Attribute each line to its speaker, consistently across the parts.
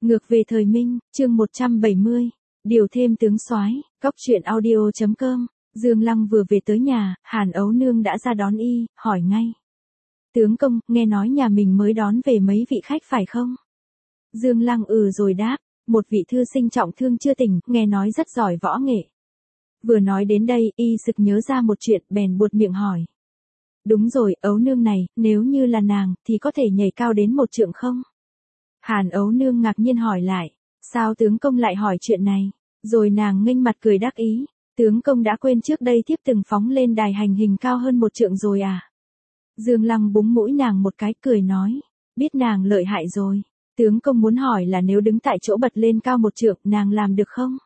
Speaker 1: Ngược về thời Minh, chương 170, điều thêm tướng soái, cóc truyện audio.com. Dương Lăng vừa về tới nhà, Hàn Ấu Nương đã ra đón y, hỏi ngay. Tướng công, nghe nói nhà mình mới đón về mấy vị khách phải không? Dương Lăng rồi đáp, một vị thư sinh trọng thương chưa tỉnh, nghe nói rất giỏi võ nghệ. Vừa nói đến đây, y sực nhớ ra một chuyện, bèn buột miệng hỏi. Đúng rồi, Ấu Nương này, nếu như là nàng, thì có thể nhảy cao đến 1 trượng không? Hàn Ấu Nương ngạc nhiên hỏi lại, sao tướng công lại hỏi chuyện này? Rồi nàng nghênh mặt cười đắc ý, tướng công đã quên trước đây thiếp từng phóng lên đài hành hình cao hơn 1 trượng rồi à? Dương Lăng búng mũi nàng một cái cười nói, biết nàng lợi hại rồi, tướng công muốn hỏi là nếu đứng tại chỗ bật lên cao 1 trượng nàng làm được không?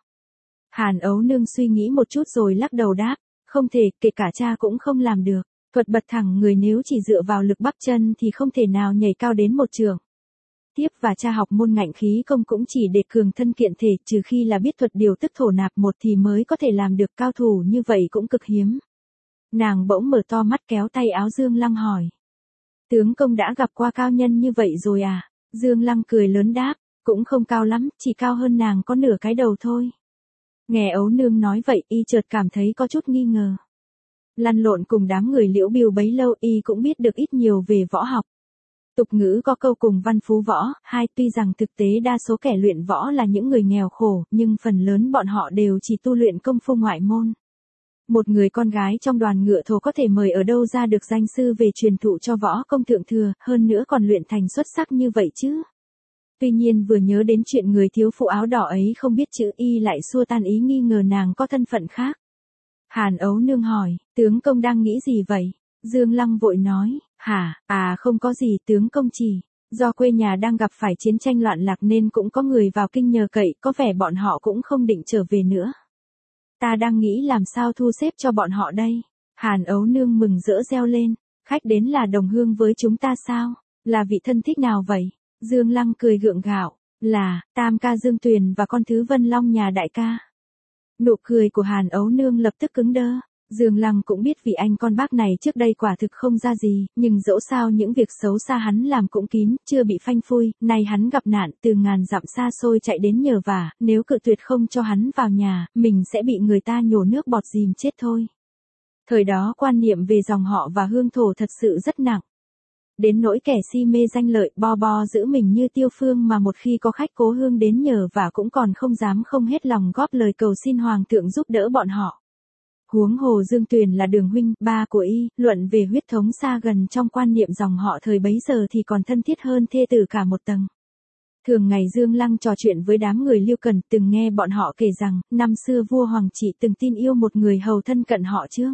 Speaker 1: Hàn Ấu Nương suy nghĩ một chút rồi lắc đầu đáp, không thể, kể cả cha cũng không làm được, thuật bật thẳng người nếu chỉ dựa vào lực bắp chân thì không thể nào nhảy cao đến 1 trượng. Tiếp và cha học môn ngạnh khí công cũng chỉ để cường thân kiện thể, trừ khi là biết thuật điều tức thổ nạp một thì mới có thể làm được, cao thủ như vậy cũng cực hiếm. Nàng bỗng mở to mắt kéo tay áo Dương Lăng hỏi. Tướng công đã gặp qua cao nhân như vậy rồi à? Dương Lăng cười lớn đáp, cũng không cao lắm, chỉ cao hơn nàng có nửa cái đầu thôi. Nghe Ấu Nương nói vậy, y chợt cảm thấy có chút nghi ngờ. Lăn lộn cùng đám người Liễu Biêu bấy lâu, y cũng biết được ít nhiều về võ học. Tục ngữ có câu cùng văn phú võ, tuy rằng thực tế đa số kẻ luyện võ là những người nghèo khổ, nhưng phần lớn bọn họ đều chỉ tu luyện công phu ngoại môn. Một người con gái trong đoàn ngựa thổ có thể mời ở đâu ra được danh sư về truyền thụ cho võ công thượng thừa, hơn nữa còn luyện thành xuất sắc như vậy chứ. Tuy nhiên vừa nhớ đến chuyện người thiếu phụ áo đỏ ấy không biết chữ, y lại xua tan ý nghi ngờ nàng có thân phận khác. Hàn Ấu Nương hỏi, tướng công đang nghĩ gì vậy? Dương Lăng vội nói, không có gì, tướng công chỉ, do quê nhà đang gặp phải chiến tranh loạn lạc nên cũng có người vào kinh nhờ cậy, có vẻ bọn họ cũng không định trở về nữa. Ta đang nghĩ làm sao thu xếp cho bọn họ đây. Hàn Ấu Nương mừng rỡ reo lên, khách đến là đồng hương với chúng ta sao? Là vị thân thích nào vậy? Dương Lăng cười gượng gạo, là tam ca Dương Tuyền và con thứ Vân Long nhà đại ca. Nụ cười của Hàn Ấu Nương lập tức cứng đơ. Dương Lăng cũng biết vì anh con bác này trước đây quả thực không ra gì, nhưng dẫu sao những việc xấu xa hắn làm cũng kín, chưa bị phanh phui, nay hắn gặp nạn từ ngàn dặm xa xôi chạy đến nhờ vả, nếu cự tuyệt không cho hắn vào nhà, mình sẽ bị người ta nhổ nước bọt dìm chết thôi. Thời đó quan niệm về dòng họ và hương thổ thật sự rất nặng. Đến nỗi kẻ si mê danh lợi bo giữ mình như Tiêu Phương mà một khi có khách cố hương đến nhờ vả cũng còn không dám không hết lòng góp lời cầu xin hoàng thượng giúp đỡ bọn họ. Huống hồ Dương Tuyền là Đường huynh, ba của y, luận về huyết thống xa gần trong quan niệm dòng họ thời bấy giờ thì còn thân thiết hơn thê tử cả một tầng. Thường ngày Dương Lăng trò chuyện với đám người Liêu Cần, từng nghe bọn họ kể rằng, năm xưa vua Hoàng Trị từng tin yêu một người hầu thân cận họ Trương.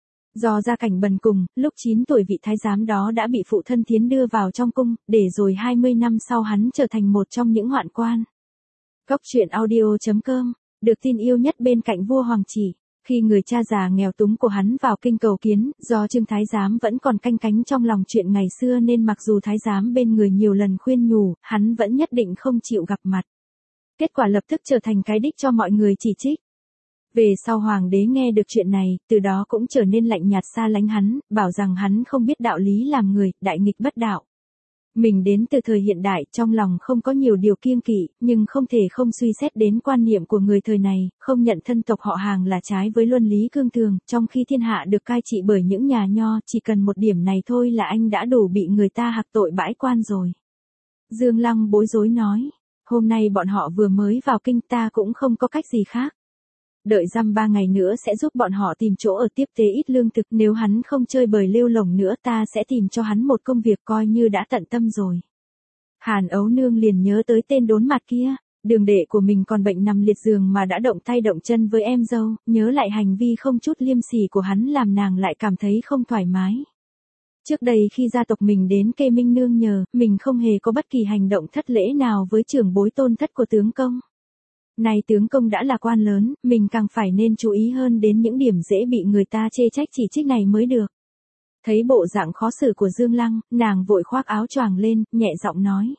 Speaker 1: Do gia cảnh bần cùng, lúc 9 tuổi vị thái giám đó đã bị phụ thân Thiến đưa vào trong cung, để rồi 20 năm sau hắn trở thành một trong những hoạn quan. Cóc truyện audio.com, được tin yêu nhất bên cạnh vua Hoàng Trị. Khi người cha già nghèo túng của hắn vào kinh cầu kiến, do Trương thái giám vẫn còn canh cánh trong lòng chuyện ngày xưa nên mặc dù thái giám bên người nhiều lần khuyên nhủ, hắn vẫn nhất định không chịu gặp mặt. Kết quả lập tức trở thành cái đích cho mọi người chỉ trích. Về sau hoàng đế nghe được chuyện này, từ đó cũng trở nên lạnh nhạt xa lánh hắn, bảo rằng hắn không biết đạo lý làm người, đại nghịch bất đạo. Mình đến từ thời hiện đại, trong lòng không có nhiều điều kiêng kỵ, nhưng không thể không suy xét đến quan niệm của người thời này, không nhận thân tộc họ hàng là trái với luân lý cương thường, trong khi thiên hạ được cai trị bởi những nhà nho, chỉ cần một điểm này thôi là anh đã đủ bị người ta hạc tội bãi quan rồi. Dương Lăng bối rối nói, hôm nay bọn họ vừa mới vào kinh, ta cũng không có cách gì khác. Đợi dăm 3 ngày nữa sẽ giúp bọn họ tìm chỗ ở tiếp tế ít lương thực, nếu hắn không chơi bời lêu lổng nữa ta sẽ tìm cho hắn một công việc coi như đã tận tâm rồi. Hàn Ấu Nương liền nhớ tới tên đốn mặt kia, đường đệ của mình còn bệnh nằm liệt giường mà đã động tay động chân với em dâu, nhớ lại hành vi không chút liêm sỉ của hắn làm nàng lại cảm thấy không thoải mái. Trước đây khi gia tộc mình đến Kê Minh nương nhờ, mình không hề có bất kỳ hành động thất lễ nào với trưởng bối tôn thất của tướng công. Này tướng công đã là quan lớn, mình càng phải nên chú ý hơn đến những điểm dễ bị người ta chê trách chỉ trích này mới được. Thấy bộ dạng khó xử của Dương Lăng, nàng vội khoác áo choàng lên, nhẹ giọng nói.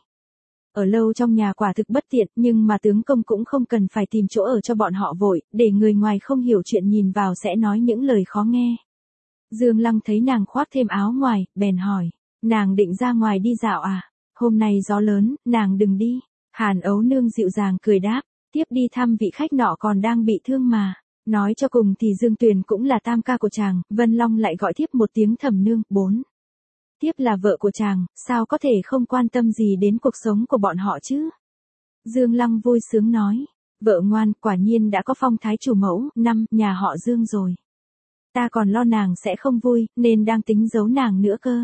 Speaker 1: Ở lâu trong nhà quả thực bất tiện, nhưng mà tướng công cũng không cần phải tìm chỗ ở cho bọn họ vội, để người ngoài không hiểu chuyện nhìn vào sẽ nói những lời khó nghe. Dương Lăng thấy nàng khoác thêm áo ngoài, bèn hỏi, nàng định ra ngoài đi dạo à? Hôm nay gió lớn, nàng đừng đi. Hàn Ấu Nương dịu dàng cười đáp, tiếp đi thăm vị khách nọ còn đang bị thương mà. Nói cho cùng thì Dương Tuyền cũng là tam ca của chàng, Vân Long lại gọi tiếp một tiếng thẩm nương, 4. Tiếp là vợ của chàng, sao có thể không quan tâm gì đến cuộc sống của bọn họ chứ? Dương Lăng vui sướng nói, vợ ngoan, quả nhiên đã có phong thái chủ mẫu, 5, nhà họ Dương rồi. Ta còn lo nàng sẽ không vui, nên đang tính giấu nàng nữa cơ.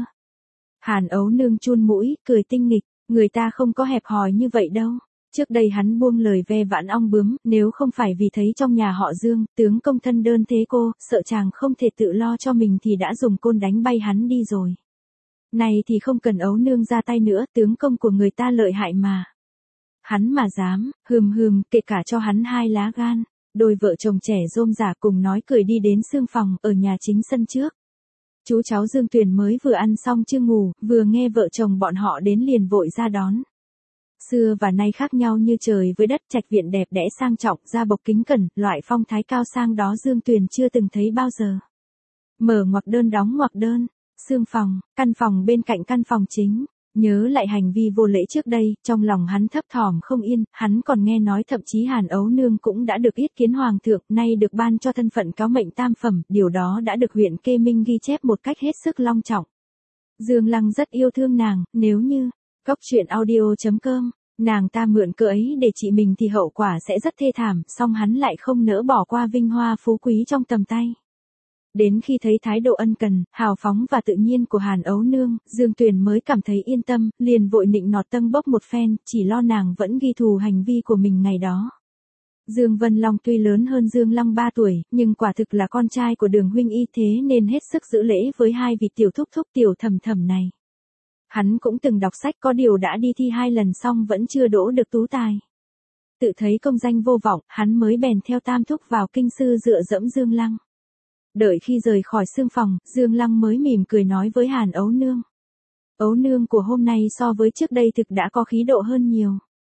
Speaker 1: Hàn Ấu Nương chun mũi, cười tinh nghịch, người ta không có hẹp hòi như vậy đâu. Trước đây hắn buông lời ve vãn ong bướm, nếu không phải vì thấy trong nhà họ Dương, tướng công thân đơn thế cô, sợ chàng không thể tự lo cho mình thì đã dùng côn đánh bay hắn đi rồi. Này thì không cần Ấu Nương ra tay nữa, tướng công của người ta lợi hại mà. Hắn mà dám, kể cả cho hắn 2 lá gan. Đôi vợ chồng trẻ rôm rả cùng nói cười đi đến xương phòng, ở nhà chính sân trước. Chú cháu Dương Tuyền mới vừa ăn xong chưa ngủ, vừa nghe vợ chồng bọn họ đến liền vội ra đón. Xưa và nay khác nhau như trời với đất, trạch viện đẹp đẽ sang trọng, gia bộc kính cẩn, loại phong thái cao sang đó Dương Tuyền chưa từng thấy bao giờ. Mở ngoặc đơn đóng ngoặc đơn, xương phòng, căn phòng bên cạnh căn phòng chính. Nhớ lại hành vi vô lễ trước đây, trong lòng hắn thấp thỏm không yên, hắn còn nghe nói thậm chí Hàn Ấu Nương cũng đã được yết kiến hoàng thượng, nay được ban cho thân phận cáo mệnh tam phẩm, điều đó đã được huyện Kê Minh ghi chép một cách hết sức long trọng. Dương Lăng rất yêu thương nàng, nếu như, góc truyện audio.com, nàng ta mượn cớ ấy để trị mình thì hậu quả sẽ rất thê thảm, song hắn lại không nỡ bỏ qua vinh hoa phú quý trong tầm tay. Đến khi thấy thái độ ân cần, hào phóng và tự nhiên của Hàn Ấu Nương, Dương Tuyền mới cảm thấy yên tâm, liền vội nịnh nọt tâng bốc một phen, chỉ lo nàng vẫn ghi thù hành vi của mình ngày đó. Dương Vân Long tuy lớn hơn Dương Lăng 3 tuổi, nhưng quả thực là con trai của Đường huynh y, thế nên hết sức giữ lễ với 2 vị tiểu thúc thúc tiểu thầm thầm này. Hắn cũng từng đọc sách, có điều đã đi thi 2 lần xong vẫn chưa đỗ được tú tài. Tự thấy công danh vô vọng, hắn mới bèn theo tam thúc vào kinh sư dựa dẫm Dương Lăng. Đợi khi rời khỏi xương phòng, Dương Lăng mới mỉm cười nói với Hàn Ấu Nương. Ấu Nương của hôm nay so với trước đây thực đã có khí độ hơn nhiều.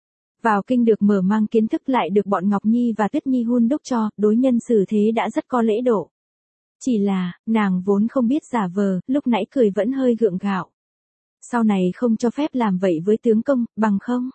Speaker 1: Vào kinh được mở mang kiến thức, lại được bọn Ngọc Nhi và Tuyết Nhi hun đúc cho, đối nhân xử thế đã rất có lễ độ. Chỉ là, nàng vốn không biết giả vờ, lúc nãy cười vẫn hơi gượng gạo. Sau này không cho phép làm vậy với tướng công, bằng không?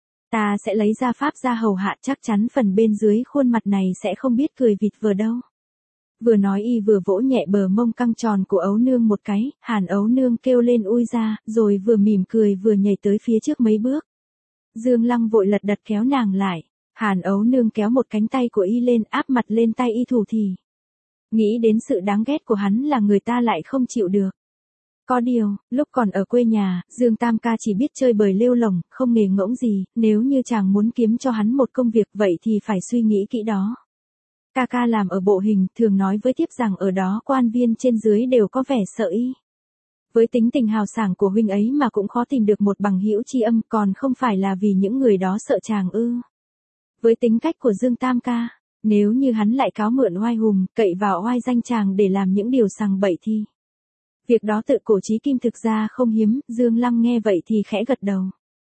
Speaker 1: Ta sẽ lấy ra pháp ra hầu hạ, chắc chắn phần bên dưới khuôn mặt này sẽ không biết cười vịt vờ đâu. Vừa nói y vừa vỗ nhẹ bờ mông căng tròn của Ấu Nương một cái, Hàn Ấu Nương kêu lên ui ra, rồi vừa mỉm cười vừa nhảy tới phía trước mấy bước. Dương Lăng vội lật đật kéo nàng lại, Hàn Ấu Nương kéo một cánh tay của y lên, áp mặt lên tay y thủ thì. Nghĩ đến sự đáng ghét của hắn là người ta lại không chịu được. Có điều, lúc còn ở quê nhà, Dương Tam ca chỉ biết chơi bời lêu lổng, không nghề ngỗng gì, nếu như chàng muốn kiếm cho hắn một công việc vậy thì phải suy nghĩ kỹ đó. Ca ca làm ở bộ hình, thường nói với tiếp rằng ở đó quan viên trên dưới đều có vẻ sợ y. Với tính tình hào sảng của huynh ấy mà cũng khó tìm được một bằng hữu tri âm, còn không phải là vì những người đó sợ chàng ư? Với tính cách của Dương Tam ca, nếu như hắn lại cáo mượn oai hùng, cậy vào oai danh chàng để làm những điều sằng bậy thì... Việc đó tự cổ chí kim thực ra không hiếm, Dương Lăng nghe vậy thì khẽ gật đầu.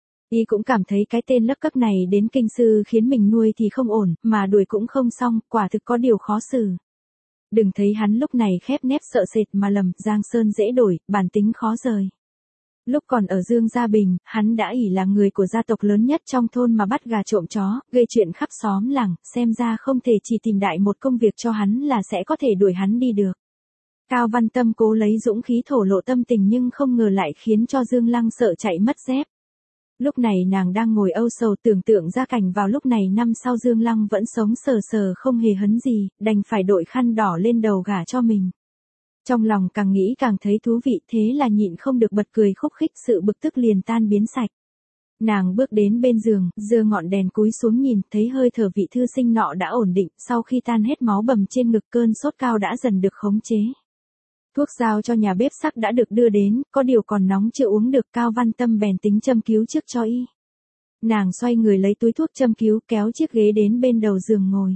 Speaker 1: Y cũng cảm thấy cái tên lấp cấp này đến kinh sư khiến mình nuôi thì không ổn, mà đuổi cũng không xong, quả thực có điều khó xử. Đừng thấy hắn lúc này khép nép sợ sệt mà lầm, giang sơn dễ đổi, bản tính khó rời. Lúc còn ở Dương Gia Bình, hắn đã ỷ là người của gia tộc lớn nhất trong thôn mà bắt gà trộm chó, gây chuyện khắp xóm làng, xem ra không thể chỉ tìm đại một công việc cho hắn là sẽ có thể đuổi hắn đi được. Cao Văn Tâm cố lấy dũng khí thổ lộ tâm tình nhưng không ngờ lại khiến cho Dương Lăng sợ chạy mất dép. Lúc này nàng đang ngồi âu sầu tưởng tượng ra cảnh vào lúc này năm sau Dương Lăng vẫn sống sờ sờ không hề hấn gì, đành phải đội khăn đỏ lên đầu gả cho mình. Trong lòng càng nghĩ càng thấy thú vị, thế là nhịn không được bật cười khúc khích, sự bực tức liền tan biến sạch. Nàng bước đến bên giường, giơ ngọn đèn cúi xuống nhìn, thấy hơi thở vị thư sinh nọ đã ổn định, sau khi tan hết máu bầm trên ngực, cơn sốt cao đã dần được khống chế. Thuốc giao cho nhà bếp sắc đã được đưa đến, có điều còn nóng chưa uống được, Cao Văn Tâm bèn tính châm cứu trước cho y. Nàng xoay người lấy túi thuốc châm cứu, kéo chiếc ghế đến bên đầu giường ngồi.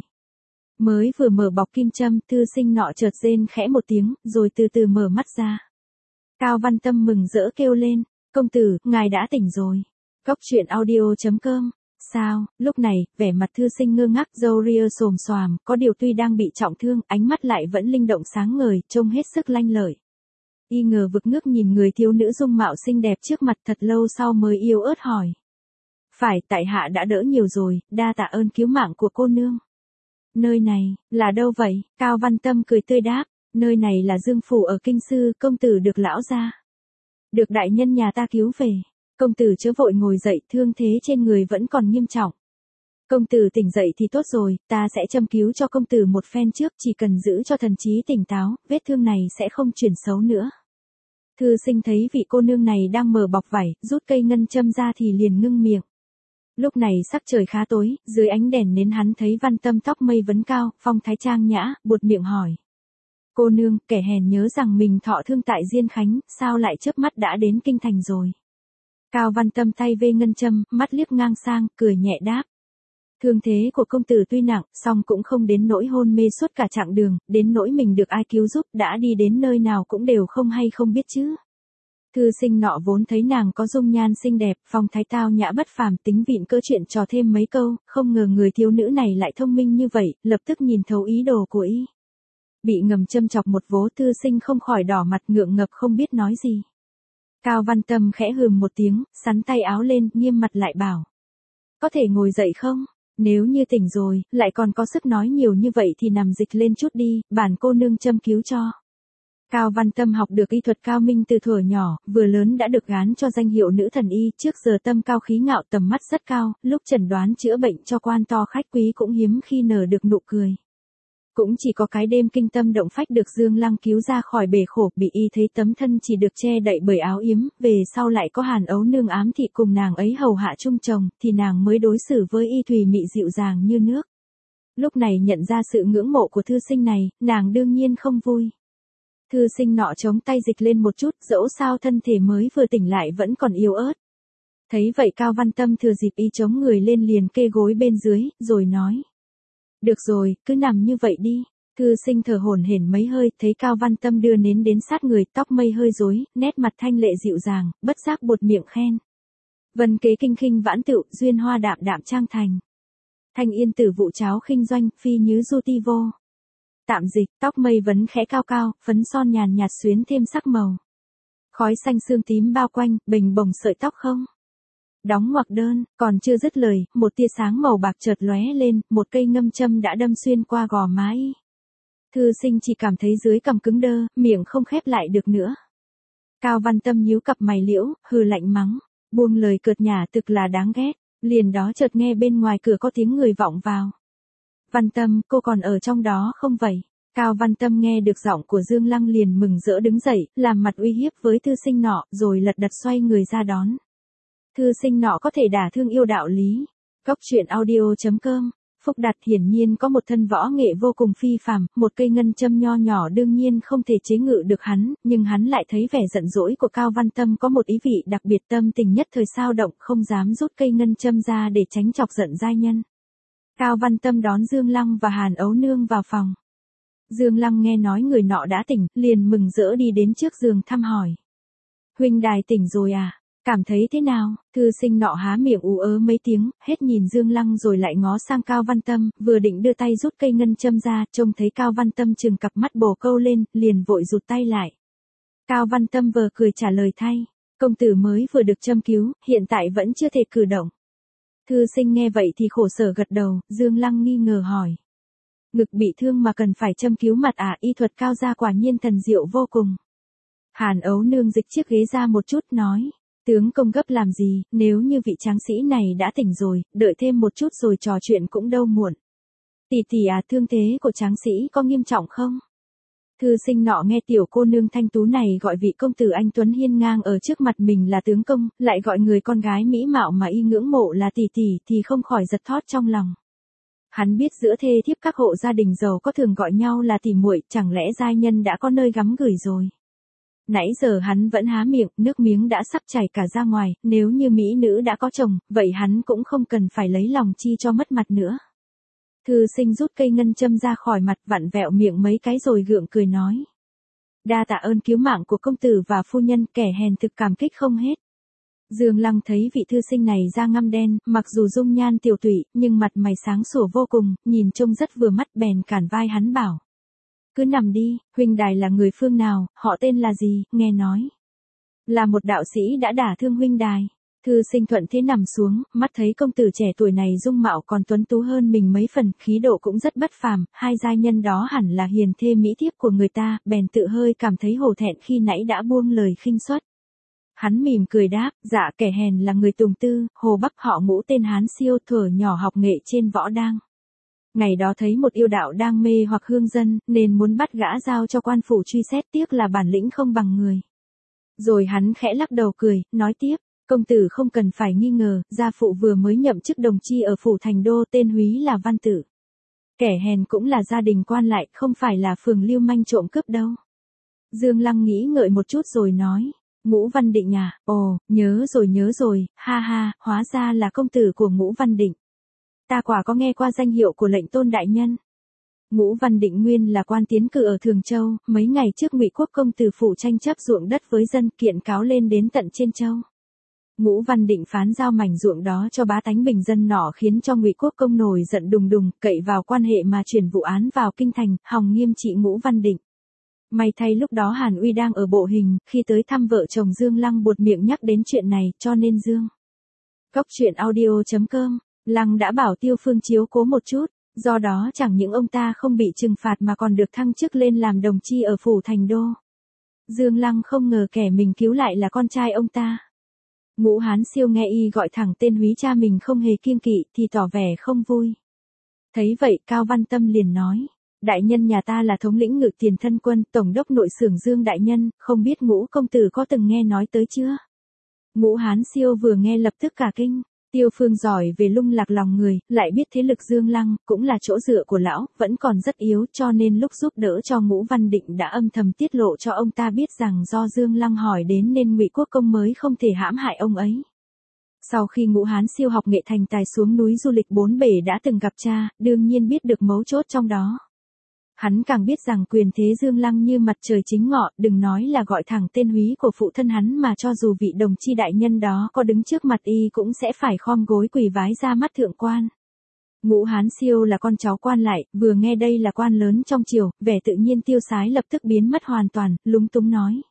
Speaker 1: Mới vừa mở bọc kim châm, thư sinh nọ chợt rên khẽ một tiếng, rồi từ từ mở mắt ra. Cao Văn Tâm mừng rỡ kêu lên, công tử, ngài đã tỉnh rồi. Góc truyện audio.com. Sao, lúc này, vẻ mặt thư sinh ngơ ngác, râu ria xồm xoàm, có điều tuy đang bị trọng thương, ánh mắt lại vẫn linh động sáng ngời, trông hết sức lanh lợi. Y ngờ vực ngước nhìn người thiếu nữ dung mạo xinh đẹp trước mặt thật lâu sau mới yếu ớt hỏi. Phải, tại hạ đã đỡ nhiều rồi, đa tạ ơn cứu mạng của cô nương. Nơi này, là đâu vậy? Cao Văn Tâm cười tươi đáp, nơi này là Dương Phủ ở Kinh Sư, công tử được lão gia. Được đại nhân nhà ta cứu về. Công tử chớ vội ngồi dậy, thương thế trên người vẫn còn nghiêm trọng. Công tử tỉnh dậy thì tốt rồi, ta sẽ châm cứu cho công tử một phen trước, chỉ cần giữ cho thần trí tỉnh táo, vết thương này sẽ không chuyển xấu nữa. Thư sinh thấy vị cô nương này đang mở bọc vải, rút cây ngân châm ra thì liền ngưng miệng. Lúc này sắc trời khá tối, dưới ánh đèn nến hắn thấy Văn Tâm tóc mây vấn cao, phong thái trang nhã, buột miệng hỏi. Cô nương, kẻ hèn nhớ rằng mình thọ thương tại Diên Khánh, sao lại chớp mắt đã đến Kinh Thành rồi? Cao Văn Tâm tay vê ngân châm, mắt liếc ngang sang, cười nhẹ đáp. Thương thế của công tử tuy nặng, song cũng không đến nỗi hôn mê suốt cả chặng đường, đến nỗi mình được ai cứu giúp, đã đi đến nơi nào cũng đều không hay không biết chứ. Thư sinh nọ vốn thấy nàng có dung nhan xinh đẹp, phong thái tao nhã bất phàm, tính vịn cỡ chuyện trò thêm mấy câu, không ngờ người thiếu nữ này lại thông minh như vậy, lập tức nhìn thấu ý đồ của y. Bị ngầm châm chọc một vố, thư sinh không khỏi đỏ mặt ngượng ngập không biết nói gì. Cao Văn Tâm khẽ hừm một tiếng, sắn tay áo lên, nghiêm mặt lại bảo. Có thể ngồi dậy không? Nếu như tỉnh rồi, lại còn có sức nói nhiều như vậy thì nằm dịch lên chút đi, bản cô nương châm cứu cho. Cao Văn Tâm học được y thuật cao minh từ thuở nhỏ, vừa lớn đã được gán cho danh hiệu nữ thần y, trước giờ tâm cao khí ngạo, tầm mắt rất cao, lúc chẩn đoán chữa bệnh cho quan to khách quý cũng hiếm khi nở được nụ cười. Cũng chỉ có cái đêm kinh tâm động phách được Dương Lăng cứu ra khỏi bể khổ, bị y thấy tấm thân chỉ được che đậy bởi áo yếm, về sau lại có Hàn Ấu nương ám thị cùng nàng ấy hầu hạ chung chồng, thì nàng mới đối xử với y thùy mị dịu dàng như nước. Lúc này nhận ra sự ngưỡng mộ của thư sinh này, nàng đương nhiên không vui. Thư sinh nọ chống tay dịch lên một chút, dẫu sao thân thể mới vừa tỉnh lại vẫn còn yếu ớt. Thấy vậy Cao Văn Tâm thừa dịp y chống người lên liền kê gối bên dưới, rồi nói. Được rồi, cứ nằm như vậy đi. Thư sinh thở hổn hển mấy hơi, thấy Cao Văn Tâm đưa nến đến sát người, tóc mây hơi rối, nét mặt thanh lệ dịu dàng, bất giác buột miệng khen. Vân kế kinh khinh vãn tựu, duyên hoa đạm đạm trang thành. Thanh yên tử vụ cháo khinh doanh, phi nhứ du ti vô. Tạm dịch, tóc mây vấn khẽ cao cao, phấn son nhàn nhạt xuyến thêm sắc màu. Khói xanh sương tím bao quanh, bình bồng sợi tóc không. Đóng ngoặc đơn, còn chưa dứt lời, một tia sáng màu bạc chợt lóe lên, một cây ngâm châm đã đâm xuyên qua gò má y. Thư sinh chỉ cảm thấy dưới cằm cứng đơ, miệng không khép lại được nữa. Cao Văn Tâm nhíu cặp mày liễu, hừ lạnh mắng, buông lời cợt nhả thực là đáng ghét, liền đó chợt nghe bên ngoài cửa có tiếng người vọng vào. Văn Tâm, cô còn ở trong đó không vậy? Cao Văn Tâm nghe được giọng của Dương Lăng liền mừng rỡ đứng dậy, làm mặt uy hiếp với thư sinh nọ, rồi lật đật xoay người ra đón. Thư sinh nọ có thể đả thương yêu đạo lý. Góc truyện audio.com. Phúc Đạt hiển nhiên có một thân võ nghệ vô cùng phi phàm, một cây ngân châm nho nhỏ đương nhiên không thể chế ngự được hắn, nhưng hắn lại thấy vẻ giận dỗi của Cao Văn Tâm có một ý vị đặc biệt, tâm tình nhất thời sao động, không dám rút cây ngân châm ra để tránh chọc giận giai nhân. Cao Văn Tâm đón Dương Lăng và Hàn Ấu nương vào phòng. Dương Lăng nghe nói người nọ đã tỉnh, liền mừng rỡ đi đến trước giường thăm hỏi. Huynh đài tỉnh rồi à? Cảm thấy thế nào? Thư sinh nọ há miệng ú ớ mấy tiếng, hết nhìn Dương Lăng rồi lại ngó sang Cao Văn Tâm, vừa định đưa tay rút cây ngân châm ra, trông thấy Cao Văn Tâm trừng cặp mắt bồ câu lên, liền vội rụt tay lại. Cao Văn Tâm vờ cười trả lời thay, công tử mới vừa được châm cứu, hiện tại vẫn chưa thể cử động. Thư sinh nghe vậy thì khổ sở gật đầu, Dương Lăng nghi ngờ hỏi. Ngực bị thương mà cần phải châm cứu mặt à? Y thuật cao gia quả nhiên thần diệu vô cùng. Hàn Ấu nương dịch chiếc ghế ra một chút nói. Tướng công gấp làm gì, nếu như vị tráng sĩ này đã tỉnh rồi, đợi thêm một chút rồi trò chuyện cũng đâu muộn. Tỷ tỷ à, thương thế của tráng sĩ có nghiêm trọng không? Thư sinh nọ nghe tiểu cô nương thanh tú này gọi vị công tử anh tuấn hiên ngang ở trước mặt mình là tướng công, lại gọi người con gái mỹ mạo mà y ngưỡng mộ là tỷ tỷ thì không khỏi giật thót trong lòng. Hắn biết giữa thê thiếp các hộ gia đình giàu có thường gọi nhau là tỷ muội, chẳng lẽ giai nhân đã có nơi gắm gửi rồi. Nãy giờ hắn vẫn há miệng, nước miếng đã sắp chảy cả ra ngoài, nếu như mỹ nữ đã có chồng, vậy hắn cũng không cần phải lấy lòng chi cho mất mặt nữa. Thư sinh rút cây ngân châm ra khỏi mặt, vặn vẹo miệng mấy cái rồi gượng cười nói. Đa tạ ơn cứu mạng của công tử và phu nhân, kẻ hèn thực cảm kích không hết. Dương Lăng thấy vị thư sinh này da ngăm đen, mặc dù dung nhan tiểu tụy, nhưng mặt mày sáng sủa vô cùng, nhìn trông rất vừa mắt, bèn cản vai hắn bảo. Cứ nằm đi, huynh đài là người phương nào, họ tên là gì, nghe nói. Là một đạo sĩ đã đả thương huynh đài. Thư Sinh thuận thế nằm xuống, mắt thấy công tử trẻ tuổi này dung mạo còn tuấn tú hơn mình mấy phần, khí độ cũng rất bất phàm, hai giai nhân đó hẳn là hiền thê mỹ thiếp của người ta, bèn tự hơi cảm thấy hổ thẹn khi nãy đã buông lời khinh suất. Hắn mỉm cười đáp, dạ kẻ hèn là người Tùng Tư, Hồ Bắc họ Ngũ tên Hán Siêu, thuở nhỏ học nghệ trên võ đang. Ngày đó thấy một yêu đạo đang mê hoặc hương dân, nên muốn bắt gã giao cho quan phủ truy xét, tiếc là bản lĩnh không bằng người. Rồi hắn khẽ lắc đầu cười, nói tiếp, công tử không cần phải nghi ngờ, gia phụ vừa mới nhậm chức đồng chi ở phủ Thành Đô, tên húy là Văn Tử. Kẻ hèn cũng là gia đình quan lại, không phải là phường lưu manh trộm cướp đâu. Dương Lăng nghĩ ngợi một chút rồi nói, Ngũ Văn Định à, ồ, nhớ rồi, ha ha, hóa ra là công tử của Ngũ Văn Định. Ta quả có nghe qua danh hiệu của lệnh tôn đại nhân. Ngũ Văn Định nguyên là quan tiến cử ở Thường Châu, mấy ngày trước Ngụy Quốc công từ phủ tranh chấp ruộng đất với dân, kiện cáo lên đến tận trên châu. Ngũ Văn Định phán giao mảnh ruộng đó cho bá tánh bình dân nọ, khiến cho Ngụy Quốc công nổi giận đùng đùng, cậy vào quan hệ mà chuyển vụ án vào kinh thành, hòng nghiêm trị Ngũ Văn Định. May thay lúc đó Hàn Uy đang ở Bộ Hình, khi tới thăm vợ chồng Dương Lăng buột miệng nhắc đến chuyện này, cho nên Dương. Cóc truyện audio.com, Lăng đã bảo Tiêu Phương chiếu cố một chút, do đó chẳng những ông ta không bị trừng phạt mà còn được thăng chức lên làm đồng chi ở phủ Thành Đô. Dương Lăng không ngờ kẻ mình cứu lại là con trai ông ta. Ngũ Hán Siêu nghe y gọi thẳng tên húy cha mình không hề kiêng kỵ thì tỏ vẻ không vui. Thấy vậy Cao Văn Tâm liền nói, đại nhân nhà ta là thống lĩnh Ngự Tiền Thân Quân, tổng đốc nội xưởng Dương đại nhân, không biết Ngũ công tử có từng nghe nói tới chưa? Ngũ Hán Siêu vừa nghe lập tức cả kinh. Tiêu Phương giỏi về lung lạc lòng người, lại biết thế lực Dương Lăng, cũng là chỗ dựa của lão, vẫn còn rất yếu, cho nên lúc giúp đỡ cho Ngũ Văn Định đã âm thầm tiết lộ cho ông ta biết rằng do Dương Lăng hỏi đến nên Ngụy Quốc công mới không thể hãm hại ông ấy. Sau khi Ngũ Hán Siêu học nghệ thành tài xuống núi du lịch bốn bể đã từng gặp cha, đương nhiên biết được mấu chốt trong đó. Hắn càng biết rằng quyền thế Dương Lăng như mặt trời chính ngọ, đừng nói là gọi thẳng tên húy của phụ thân hắn mà cho dù vị đồng chi đại nhân đó có đứng trước mặt y cũng sẽ phải khom gối quỳ vái ra mắt thượng quan. Ngũ Hán Siêu là con cháu quan lại, vừa nghe đây là quan lớn trong triều, vẻ tự nhiên tiêu sái lập tức biến mất hoàn toàn, lúng túng nói.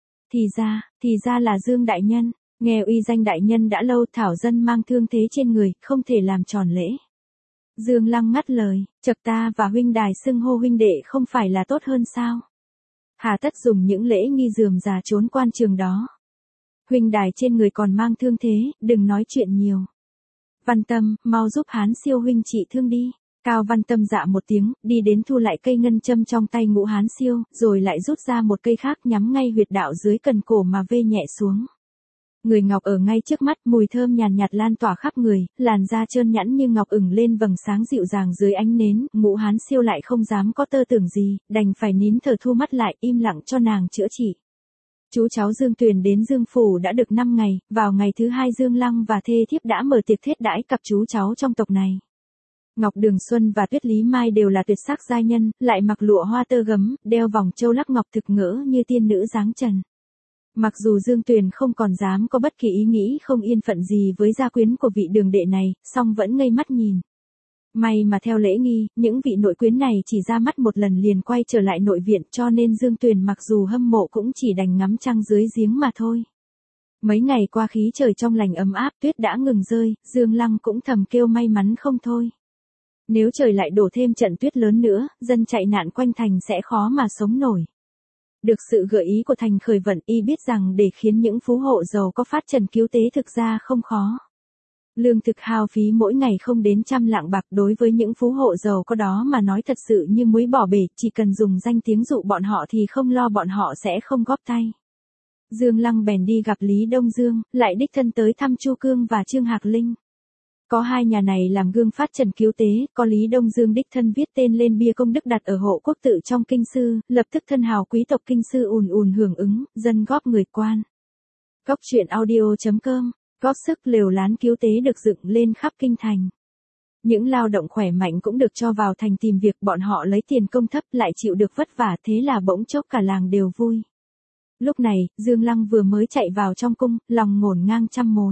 Speaker 1: Thì ra là Dương đại nhân, nghe uy danh đại nhân đã lâu, thảo dân mang thương thế trên người, không thể làm tròn lễ. Dương Lăng ngắt lời, chậc ta và huynh đài xưng hô huynh đệ không phải là tốt hơn sao? Hà tất dùng những lễ nghi rườm rà trốn quan trường đó. Huynh đài trên người còn mang thương thế, đừng nói chuyện nhiều. Văn Tâm, mau giúp Hán Siêu huynh trị thương đi. Cao Văn Tâm dạ một tiếng, đi đến thu lại cây ngân châm trong tay Ngũ Hán Siêu, rồi lại rút ra một cây khác nhắm ngay huyệt đạo dưới cần cổ mà vê nhẹ xuống. Người ngọc ở ngay trước mắt, mùi thơm nhàn nhạt lan tỏa khắp người, làn da trơn nhẵn như ngọc ửng lên vầng sáng dịu dàng dưới ánh nến, Ngũ Hán Siêu lại không dám có tơ tưởng gì, đành phải nín thở thu mắt lại, im lặng cho nàng chữa trị. Chú cháu Dương Tuyền đến Dương Phủ đã được 5 ngày, vào ngày thứ 2 Dương Lăng và thê thiếp đã mở tiệc thiết đãi cặp chú cháu trong tộc này. Ngọc Đường Xuân và Tuyết Lý Mai đều là tuyệt sắc giai nhân, lại mặc lụa hoa tơ gấm, đeo vòng châu lắc ngọc thực ngỡ như tiên nữ dáng trần. Mặc dù Dương Tuyền không còn dám có bất kỳ ý nghĩ không yên phận gì với gia quyến của vị đường đệ này, song vẫn ngây mắt nhìn. May mà theo lễ nghi, những vị nội quyến này chỉ ra mắt một lần liền quay trở lại nội viện, cho nên Dương Tuyền mặc dù hâm mộ cũng chỉ đành ngắm trăng dưới giếng mà thôi. Mấy ngày qua khí trời trong lành ấm áp, tuyết đã ngừng rơi, Dương Lăng cũng thầm kêu may mắn không thôi. Nếu trời lại đổ thêm trận tuyết lớn nữa, dân chạy nạn quanh thành sẽ khó mà sống nổi. Được sự gợi ý của Thành Khởi Vận, y biết rằng để khiến những phú hộ giàu có phát trần cứu tế thực ra không khó. Lương thực hao phí mỗi ngày không đến 100 lạng bạc, đối với những phú hộ giàu có đó mà nói thật sự như muối bỏ bể, chỉ cần dùng danh tiếng dụ bọn họ thì không lo bọn họ sẽ không góp tay. Dương Lăng bèn đi gặp Lý Đông Dương, lại đích thân tới thăm Chu Cương và Trương Hạc Linh. Có hai nhà này làm gương phát trần cứu tế, có Lý Đông Dương đích thân viết tên lên bia công đức đặt ở hộ quốc tự trong kinh sư, lập tức thân hào quý tộc kinh sư ùn ùn hưởng ứng, dân góp người quan. Cóc truyện audio.com, góp sức lều lán cứu tế được dựng lên khắp kinh thành. Những lao động khỏe mạnh cũng được cho vào thành tìm việc, bọn họ lấy tiền công thấp lại chịu được vất vả, thế là bỗng chốc cả làng đều vui. Lúc này, Dương Lăng vừa mới chạy vào trong cung, lòng ngổn ngang trăm mối.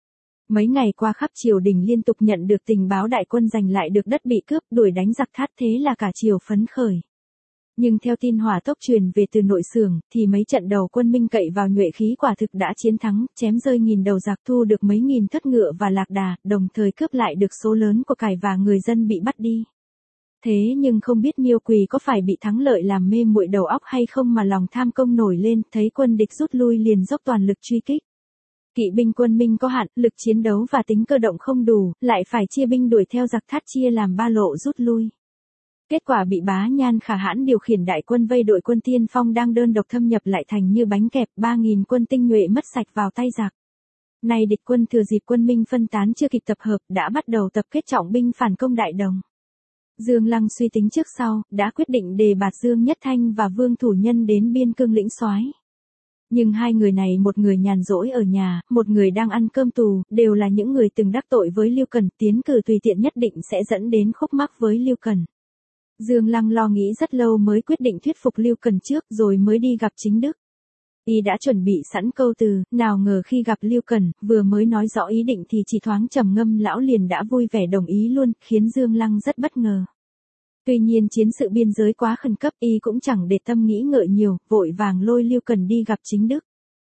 Speaker 1: Mấy ngày qua khắp triều đình liên tục nhận được tình báo đại quân giành lại được đất bị cướp, đuổi đánh giặc thát, thế là cả triều phấn khởi. Nhưng theo tin hỏa tốc truyền về từ nội xưởng, thì mấy trận đầu quân Minh cậy vào nhuệ khí quả thực đã chiến thắng, chém rơi nghìn đầu giặc, thu được mấy nghìn thất ngựa và lạc đà, đồng thời cướp lại được số lớn của cải và người dân bị bắt đi. Thế nhưng không biết Miêu Quỳ có phải bị thắng lợi làm mê muội đầu óc hay không mà lòng tham công nổi lên, thấy quân địch rút lui liền dốc toàn lực truy kích. Kỵ binh quân Minh có hạn, lực chiến đấu và tính cơ động không đủ, lại phải chia binh đuổi theo giặc Thát chia làm ba lộ rút lui. Kết quả bị Bá Nhan Khả Hãn điều khiển đại quân vây đội quân Tiên Phong đang đơn độc thâm nhập lại thành như bánh kẹp, 3.000 quân tinh nhuệ mất sạch vào tay giặc. Nay địch quân thừa dịp quân Minh phân tán chưa kịp tập hợp, đã bắt đầu tập kết trọng binh phản công Đại Đồng. Dương Lăng suy tính trước sau, đã quyết định đề bạt Dương Nhất Thanh và Vương Thủ Nhân đến biên cương lĩnh soái. Nhưng hai người này, một người nhàn rỗi ở nhà, một người đang ăn cơm tù, đều là những người từng đắc tội với Lưu Cần, tiến cử tùy tiện nhất định sẽ dẫn đến khúc mắc với Lưu Cần. Dương Lăng lo nghĩ rất lâu mới quyết định thuyết phục Lưu Cần trước rồi mới đi gặp Chính Đức. Y đã chuẩn bị sẵn câu từ, nào ngờ khi gặp Lưu Cần, vừa mới nói rõ ý định thì chỉ thoáng trầm ngâm lão liền đã vui vẻ đồng ý luôn, khiến Dương Lăng rất bất ngờ. Tuy nhiên chiến sự biên giới quá khẩn cấp, Y cũng chẳng để tâm nghĩ ngợi nhiều, vội vàng lôi Lưu Cần đi gặp Chính Đức.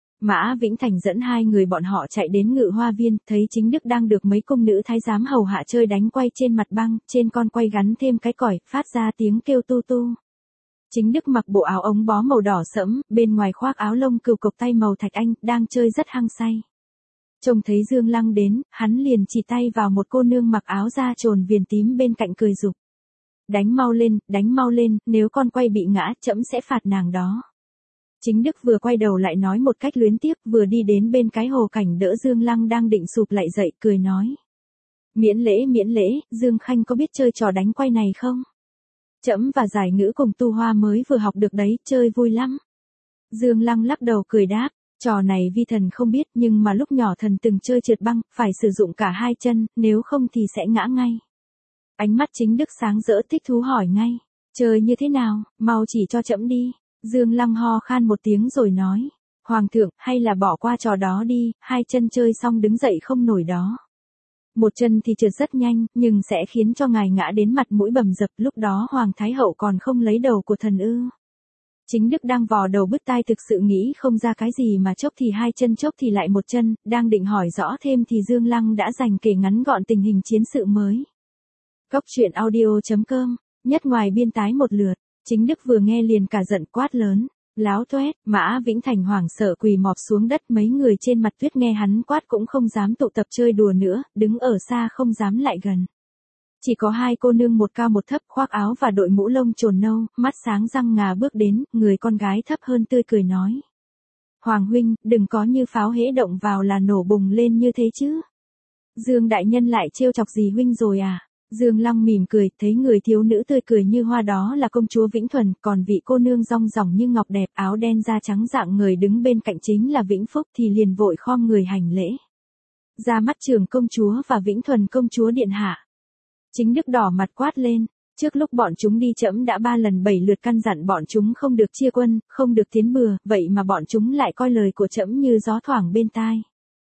Speaker 1: Mã Vĩnh Thành dẫn hai người bọn họ chạy đến Ngự Hoa Viên, thấy Chính Đức đang được mấy cung nữ thái giám hầu hạ chơi đánh quay trên mặt băng, trên con quay gắn thêm cái còi, phát ra tiếng kêu tu tu. Chính Đức mặc bộ áo ống bó màu đỏ sẫm, bên ngoài khoác áo lông cừu cộc tay màu thạch anh, đang chơi rất hăng say. Trông thấy Dương Lăng đến, hắn liền chỉ tay vào một cô nương mặc áo da trồn viền tím bên cạnh cười giục. Đánh mau lên, nếu con quay bị ngã, trẫm sẽ phạt nàng đó. Chính Đức vừa quay đầu lại nói một cách luyến tiếc, vừa đi đến bên cái hồ cảnh đỡ Dương Lăng đang định sụp lại dậy, cười nói. Miễn lễ, Dương Khanh có biết chơi trò đánh quay này không? Trẫm và giải ngữ cùng Tu Hoa mới vừa học được đấy, chơi vui lắm. Dương Lăng lắc đầu cười đáp, trò này vi thần không biết, nhưng mà lúc nhỏ thần từng chơi trượt băng, phải sử dụng cả hai chân, nếu không thì sẽ ngã ngay. Ánh mắt Chính Đức sáng rỡ thích thú hỏi ngay, chơi như thế nào, mau chỉ cho trẫm đi. Dương Lăng ho khan một tiếng rồi nói, Hoàng thượng, hay là bỏ qua trò đó đi, hai chân chơi xong đứng dậy không nổi đó. Một chân thì trượt rất nhanh, nhưng sẽ khiến cho ngài ngã đến mặt mũi bầm dập, lúc đó Hoàng Thái Hậu còn không lấy đầu của thần ư. Chính Đức đang vò đầu bứt tai thực sự nghĩ không ra cái gì mà chốc thì hai chân chốc thì lại một chân, đang định hỏi rõ thêm thì Dương Lăng đã dành kể ngắn gọn tình hình chiến sự mới. Cóc truyện audio.com, nhất ngoài biên tái một lượt, Chính Đức vừa nghe liền cả giận quát lớn. Láo toét, Mã Vĩnh Thành hoảng sợ quỳ mọp xuống đất, mấy người trên mặt tuyết nghe hắn quát cũng không dám tụ tập chơi đùa nữa, đứng ở xa không dám lại gần. Chỉ có hai cô nương một cao một thấp khoác áo và đội mũ lông trồn nâu, mắt sáng răng ngà bước đến, người con gái thấp hơn tươi cười nói. Hoàng huynh, đừng có như pháo hễ động vào là nổ bùng lên như thế chứ. Dương đại nhân lại trêu chọc gì huynh rồi à? Dương Lăng mỉm cười, thấy người thiếu nữ tươi cười như hoa đó là công chúa Vĩnh Thuần, còn vị cô nương rong ròng như ngọc đẹp, áo đen da trắng dạng người đứng bên cạnh chính là Vĩnh Phúc thì liền vội khom người hành lễ. Ra mắt Trường công chúa và Vĩnh Thuần công chúa điện hạ. Chính Đức đỏ mặt quát lên, trước lúc bọn chúng đi trẫm đã 3 lần 7 lượt căn dặn bọn chúng không được chia quân, không được tiến bừa, vậy mà bọn chúng lại coi lời của trẫm như gió thoảng bên tai.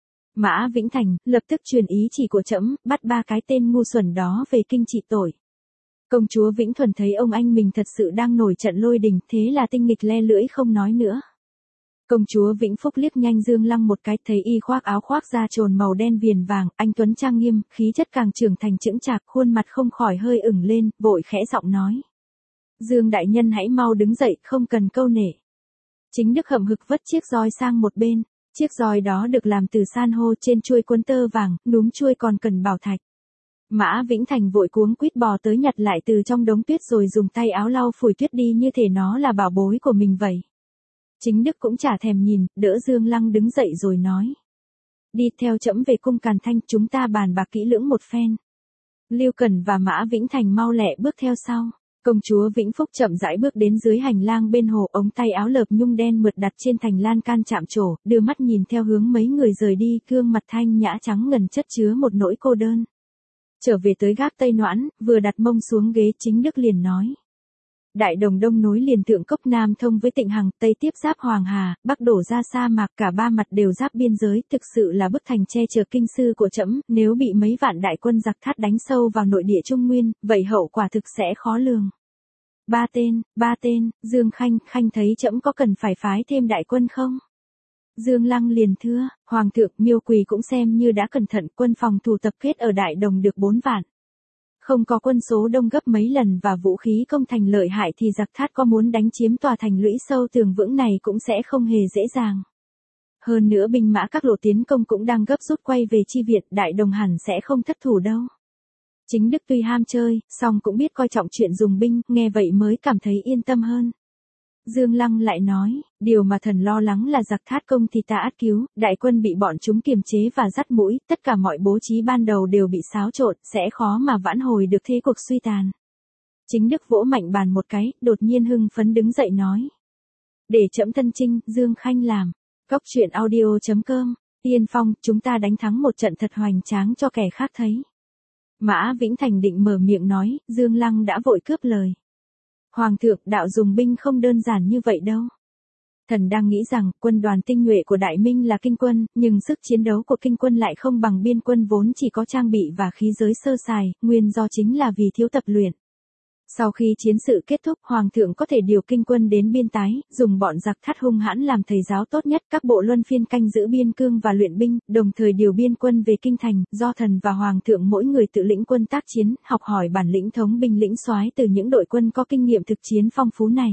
Speaker 1: Mã Vĩnh Thành lập tức truyền ý chỉ của trẫm, bắt 3 cái tên ngu xuẩn đó về kinh trị tội. Công chúa Vĩnh Thuần thấy ông anh mình thật sự đang nổi trận lôi đình, thế là tinh nghịch le lưỡi không nói nữa. Công chúa Vĩnh Phúc liếc nhanh Dương Lăng một cái, thấy y khoác áo khoác da trồn màu đen viền vàng, anh tuấn trang nghiêm, khí chất càng trưởng thành chững chạc, khuôn mặt không khỏi hơi ửng lên, vội khẽ giọng nói: Dương đại nhân hãy mau đứng dậy, không cần câu nể. Chính Đức hậm hực vất chiếc roi sang một bên. Chiếc roi đó được làm từ san hô, trên chuôi quấn tơ vàng, núm chuôi còn cần bảo thạch. Mã Vĩnh Thành vội cuống quýt bò tới nhặt lại từ trong đống tuyết rồi dùng tay áo lau phủi tuyết đi như thể nó là bảo bối của mình vậy. Chính Đức cũng chả thèm nhìn, đỡ Dương Lăng đứng dậy rồi nói: Đi theo trẫm về cung Càn Thanh, chúng ta bàn bạc kỹ lưỡng một phen. Lưu Cần và Mã Vĩnh Thành mau lẹ bước theo sau. Công chúa Vĩnh Phúc chậm rãi bước đến dưới hành lang bên hồ, ống tay áo lợp nhung đen mượt đặt trên thành lan can chạm trổ, đưa mắt nhìn theo hướng mấy người rời đi, gương mặt thanh nhã trắng ngần chất chứa một nỗi cô đơn. Trở về tới gác Tây Noãn, vừa đặt mông xuống ghế, Chính Đức liền nói: Đại Đồng đông nối liền Thượng Cốc, Nam thông với Tịnh Hằng, Tây tiếp giáp Hoàng Hà, Bắc đổ ra sa mạc, cả ba mặt đều giáp biên giới, thực sự là bức thành che chở kinh sư của trẫm, nếu bị mấy vạn đại quân giặc Thát đánh sâu vào nội địa Trung Nguyên, vậy hậu quả thực sẽ khó lường. Ba tên, Dương Khanh, Khanh thấy trẫm có cần phải phái thêm đại quân không? Dương Lăng liền thưa, Hoàng thượng, Miêu Quỳ cũng xem như đã cẩn thận, quân phòng thủ tập kết ở Đại Đồng được 4 vạn. Không có quân số đông gấp mấy lần và vũ khí công thành lợi hại thì giặc Thát có muốn đánh chiếm tòa thành lũy sâu tường vững này cũng sẽ không hề dễ dàng. Hơn nữa binh mã các lộ tiến công cũng đang gấp rút quay về chi viện, Đại Đồng hẳn sẽ không thất thủ đâu. Chính Đức tuy ham chơi, song cũng biết coi trọng chuyện dùng binh, nghe vậy mới cảm thấy yên tâm hơn. Dương Lăng lại nói, điều mà thần lo lắng là giặc Thát công thì ta ắt cứu, đại quân bị bọn chúng kiềm chế và dắt mũi, tất cả mọi bố trí ban đầu đều bị xáo trộn, sẽ khó mà vãn hồi được thế cuộc suy tàn. Chính Đức vỗ mạnh bàn một cái, đột nhiên hưng phấn đứng dậy nói. Để trẫm thân chinh, Dương Khanh làm. Cóc truyện audio.com, Tiên Phong, chúng ta đánh thắng một trận thật hoành tráng cho kẻ khác thấy. Mã Vĩnh Thành định mở miệng nói, Dương Lăng đã vội cướp lời. Hoàng thượng, đạo dùng binh không đơn giản như vậy đâu. Thần đang nghĩ rằng, quân đoàn tinh nhuệ của Đại Minh là kinh quân, nhưng sức chiến đấu của kinh quân lại không bằng biên quân vốn chỉ có trang bị và khí giới sơ sài, nguyên do chính là vì thiếu tập luyện. Sau khi chiến sự kết thúc, Hoàng thượng có thể điều kinh quân đến biên tái, dùng bọn giặc Thát hung hãn làm thầy giáo tốt nhất, các bộ luân phiên canh giữ biên cương và luyện binh, đồng thời điều biên quân về kinh thành, do thần và Hoàng thượng mỗi người tự lĩnh quân tác chiến, học hỏi bản lĩnh thống binh lĩnh soái từ những đội quân có kinh nghiệm thực chiến phong phú này.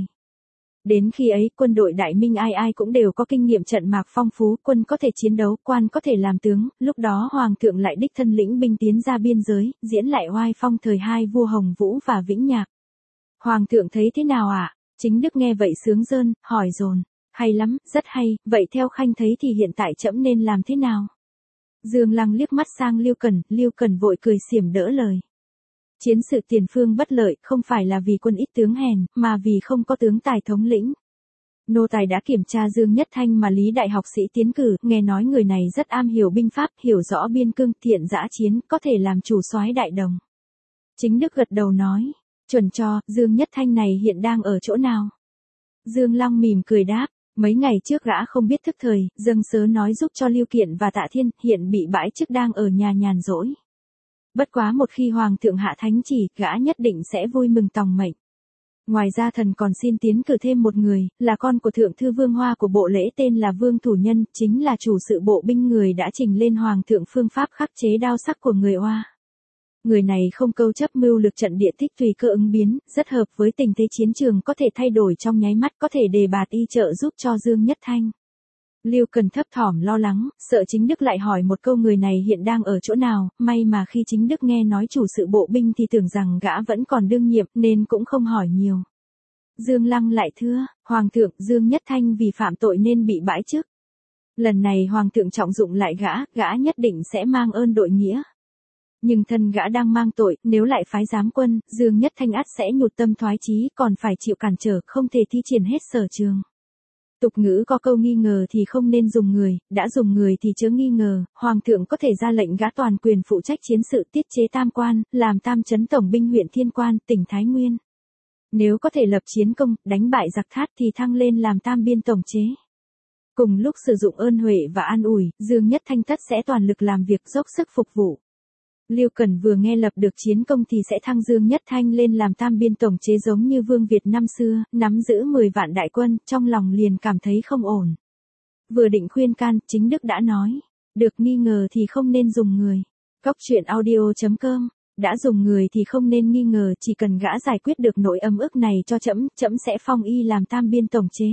Speaker 1: Đến khi ấy, quân đội Đại Minh ai ai cũng đều có kinh nghiệm trận mạc phong phú, quân có thể chiến đấu, quan có thể làm tướng, lúc đó Hoàng thượng lại đích thân lĩnh binh tiến ra biên giới, diễn lại oai phong thời hai vua Hồng Vũ và Vĩnh Nhạc. Hoàng thượng thấy thế nào ạ? Chính Đức nghe vậy sướng rơn, hỏi dồn. Hay lắm, rất hay, vậy theo Khanh thấy thì hiện tại trẫm nên làm thế nào? Dương Lăng liếc mắt sang Liêu Cần vội cười xiểm đỡ lời. Chiến sự tiền phương bất lợi, không phải là vì quân ít tướng hèn, mà vì không có tướng tài thống lĩnh. Nô tài đã kiểm tra Dương Nhất Thanh mà Lý đại học sĩ tiến cử, nghe nói người này rất am hiểu binh pháp, hiểu rõ biên cương, thiện dã chiến, có thể làm chủ soái Đại Đồng. Chính Đức gật đầu nói. Chuẩn cho, Dương Nhất Thanh này hiện đang ở chỗ nào? Dương Lăng mỉm cười đáp, mấy ngày trước gã không biết thức thời, dâng sớ nói giúp cho Lưu Kiện và Tạ Thiên, hiện bị bãi chức đang ở nhà nhàn rỗi. Bất quá một khi Hoàng thượng hạ thánh chỉ, gã nhất định sẽ vui mừng tòng mệnh. Ngoài ra thần còn xin tiến cử thêm một người, là con của Thượng thư Vương Hoa của bộ lễ tên là Vương Thủ Nhân, chính là chủ sự bộ binh người đã trình lên Hoàng thượng phương pháp khắc chế đao sắc của người Hoa. Người này không câu chấp mưu lược trận địa thích tùy cơ ứng biến, rất hợp với tình thế chiến trường, có thể thay đổi trong nháy mắt, có thể đề bạt y trợ giúp cho Dương Nhất Thanh. Liêu Cần thấp thỏm lo lắng, sợ Chính Đức lại hỏi một câu người này hiện đang ở chỗ nào, may mà khi Chính Đức nghe nói chủ sự bộ binh thì tưởng rằng gã vẫn còn đương nhiệm nên cũng không hỏi nhiều. Dương Lăng lại thưa, Hoàng thượng, Dương Nhất Thanh vì phạm tội nên bị bãi chức. Lần này Hoàng thượng trọng dụng lại gã nhất định sẽ mang ơn đội nghĩa. Nhưng thân gã đang mang tội, nếu lại phái giám quân, Dương Nhất Thanh ắt sẽ nhụt tâm thoái chí, còn phải chịu cản trở, không thể thi triển hết sở trường. Tục ngữ có câu nghi ngờ thì không nên dùng người, đã dùng người thì chớ nghi ngờ, Hoàng thượng có thể ra lệnh gã toàn quyền phụ trách chiến sự, tiết chế tam quan, làm tam trấn tổng binh huyện Thiên Quan, tỉnh Thái Nguyên. Nếu có thể lập chiến công, đánh bại giặc Thát thì thăng lên làm tam biên tổng chế. Cùng lúc sử dụng ơn huệ và an ủi, Dương Nhất Thanh tất sẽ toàn lực làm việc, dốc sức phục vụ. Liêu Cần vừa nghe lập được chiến công thì sẽ thăng Dương Nhất Thanh lên làm tam biên tổng chế giống như Vương Việt năm xưa, nắm giữ 10 vạn đại quân, trong lòng liền cảm thấy không ổn. Vừa định khuyên can, Chính Đức đã nói, được nghi ngờ thì không nên dùng người. Cóc truyện audio.com, đã dùng người thì không nên nghi ngờ, chỉ cần gã giải quyết được nỗi âm ức này cho trẫm sẽ phong y làm tam biên tổng chế.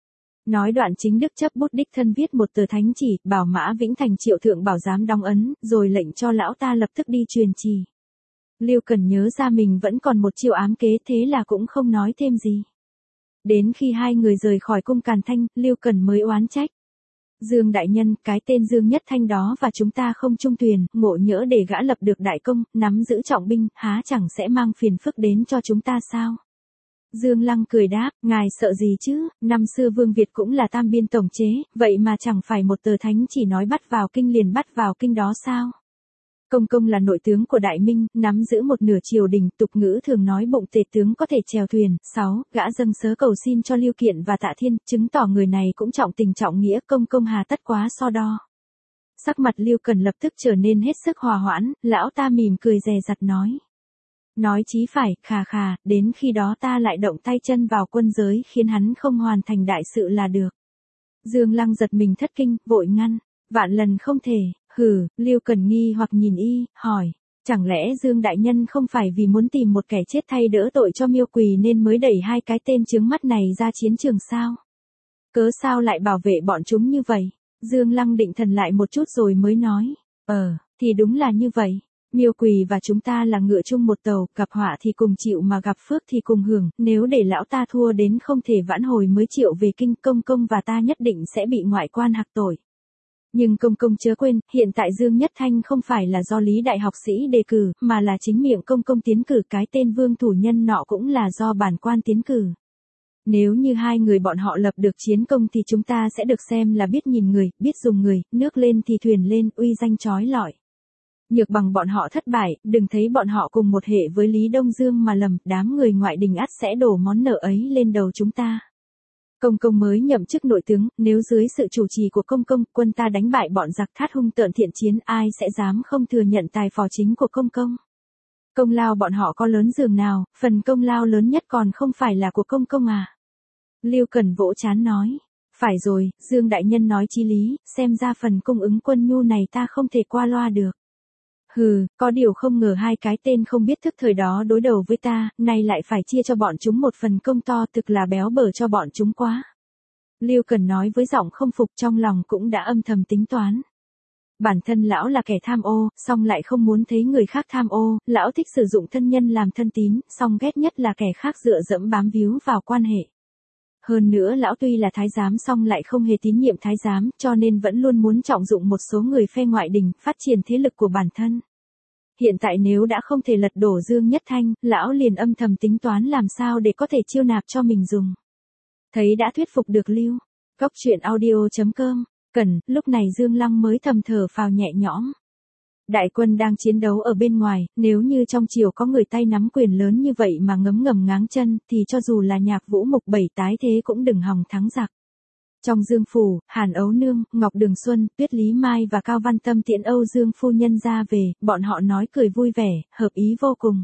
Speaker 1: Nói đoạn Chính Đức chấp bút đích thân viết một tờ thánh chỉ, bảo Mã Vĩnh Thành triệu thượng bảo giám đóng ấn, rồi lệnh cho lão ta lập tức đi truyền chỉ. Liêu Cần nhớ ra mình vẫn còn một chiêu ám kế, thế là cũng không nói thêm gì. Đến khi hai người rời khỏi cung Càn Thanh, Liêu Cần mới oán trách. Dương đại nhân, cái tên Dương Nhất Thanh đó và chúng ta không chung thuyền, ngộ nhỡ để gã lập được đại công, nắm giữ trọng binh, há chẳng sẽ mang phiền phức đến cho chúng ta sao? Dương Lăng cười đáp, ngài sợ gì chứ, năm xưa Vương Việt cũng là tam biên tổng chế, vậy mà chẳng phải một tờ thánh chỉ nói bắt vào kinh liền bắt vào kinh đó sao? Công là nội tướng của Đại Minh, nắm giữ một nửa triều đình, tục ngữ thường nói bụng tể tướng có thể chèo thuyền. 6. Gã dâng sớ cầu xin cho Lưu Kiện và Tạ Thiên, chứng tỏ người này cũng trọng tình trọng nghĩa, công hà tất quá so đo. Sắc mặt Liêu Cần lập tức trở nên hết sức hòa hoãn, lão ta mỉm cười dè dặt nói. Nói chí phải, khà khà, đến khi đó ta lại động tay chân vào quân giới khiến hắn không hoàn thành đại sự là được. Dương Lăng giật mình thất kinh, vội ngăn. Vạn lần không thể, hừ, Lưu Cần nghi hoặc nhìn y, hỏi. Chẳng lẽ Dương Đại Nhân không phải vì muốn tìm một kẻ chết thay đỡ tội cho Miêu Quỳ nên mới đẩy hai cái tên chướng mắt này ra chiến trường sao? Cớ sao lại bảo vệ bọn chúng như vậy? Dương Lăng định thần lại một chút rồi mới nói. Thì đúng là như vậy. Miêu Quỳ và chúng ta là ngựa chung một tàu, gặp họa thì cùng chịu mà gặp phước thì cùng hưởng, nếu để lão ta thua đến không thể vãn hồi mới chịu về kinh, công công và ta nhất định sẽ bị ngoại quan hạc tội. Nhưng công công chớ quên, hiện tại Dương Nhất Thanh không phải là do Lý Đại học sĩ đề cử, mà là chính miệng công công tiến cử, cái tên Vương thủ nhân nọ cũng là do bản quan tiến cử. Nếu như hai người bọn họ lập được chiến công thì chúng ta sẽ được xem là biết nhìn người, biết dùng người, nước lên thì thuyền lên, uy danh chói lọi. Nhược bằng bọn họ thất bại, đừng thấy bọn họ cùng một hệ với Lý Đông Dương mà lầm, đám người ngoại đình ắt sẽ đổ món nợ ấy lên đầu chúng ta. Công công mới nhậm chức nội tướng, nếu dưới sự chủ trì của công công, quân ta đánh bại bọn giặc thát hung tợn thiện chiến, ai sẽ dám không thừa nhận tài phò chính của công công. Công lao bọn họ có lớn dường nào, phần công lao lớn nhất còn không phải là của công công à? Lưu Cần vỗ trán nói. Phải rồi, Dương Đại Nhân nói chí lý, xem ra phần cung ứng quân nhu này ta không thể qua loa được. Hừ, có điều không ngờ hai cái tên không biết thức thời đó đối đầu với ta, nay lại phải chia cho bọn chúng một phần công to, thực là béo bở cho bọn chúng quá. Lưu Cần nói với giọng không phục, trong lòng cũng đã âm thầm tính toán. Bản thân lão là kẻ tham ô, song lại không muốn thấy người khác tham ô, lão thích sử dụng thân nhân làm thân tín, song ghét nhất là kẻ khác dựa dẫm bám víu vào quan hệ. Hơn nữa lão tuy là thái giám song lại không hề tín nhiệm thái giám, cho nên vẫn luôn muốn trọng dụng một số người phe ngoại đình, phát triển thế lực của bản thân. Hiện tại nếu đã không thể lật đổ Dương Nhất Thanh, lão liền âm thầm tính toán làm sao để có thể chiêu nạp cho mình dùng. Thấy đã thuyết phục được Lưu. Góc truyện audio.com. Lúc này Dương Lăng mới thầm thở phào nhẹ nhõm. Đại quân đang chiến đấu ở bên ngoài, nếu như trong triều có người tay nắm quyền lớn như vậy mà ngấm ngầm ngáng chân, thì cho dù là Nhạc Vũ Mục Bảy tái thế cũng đừng hòng thắng giặc. Trong Dương phủ, Hàn Ấu Nương, Ngọc Đường Xuân, Tuyết Lý Mai và Cao Văn Tâm tiễn Âu Dương phu nhân ra về, bọn họ nói cười vui vẻ, hợp ý vô cùng.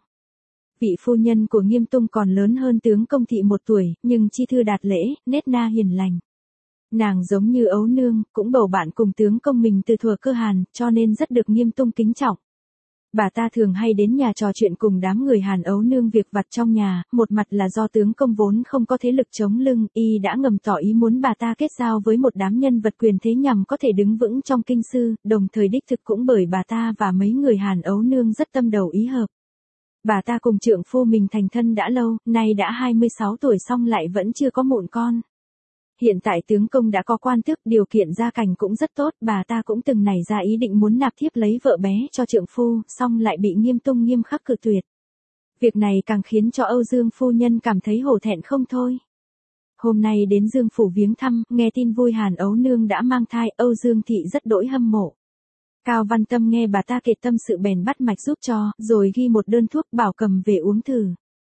Speaker 1: Vị phu nhân của Nghiêm Tung còn lớn hơn tướng công thị 1 tuổi, nhưng chi thư đạt lễ, nết na hiền lành. Nàng giống như Ấu Nương, cũng bầu bạn cùng tướng công mình từ thuở cơ Hàn, cho nên rất được Nghiêm Tung kính trọng. Bà ta thường hay đến nhà trò chuyện cùng đám người Hàn Ấu Nương việc vặt trong nhà, một mặt là do tướng công vốn không có thế lực chống lưng, y đã ngầm tỏ ý muốn bà ta kết giao với một đám nhân vật quyền thế nhằm có thể đứng vững trong kinh sư, đồng thời đích thực cũng bởi bà ta và mấy người Hàn Ấu Nương rất tâm đầu ý hợp. Bà ta cùng trượng phu mình thành thân đã lâu, nay đã 26 tuổi song lại vẫn chưa có mụn con. Hiện tại tướng công đã có quan tước, điều kiện gia cảnh cũng rất tốt, bà ta cũng từng nảy ra ý định muốn nạp thiếp lấy vợ bé cho trượng phu, song lại bị Nghiêm Tung nghiêm khắc cự tuyệt. Việc này càng khiến cho Âu Dương phu nhân cảm thấy hổ thẹn không thôi. Hôm nay đến Dương phủ viếng thăm, nghe tin vui Hàn Ấu Nương đã mang thai, Âu Dương thị rất đỗi hâm mộ. Cao Văn Tâm nghe bà ta kể tâm sự bèn bắt mạch giúp cho, rồi ghi một đơn thuốc bảo cầm về uống thử.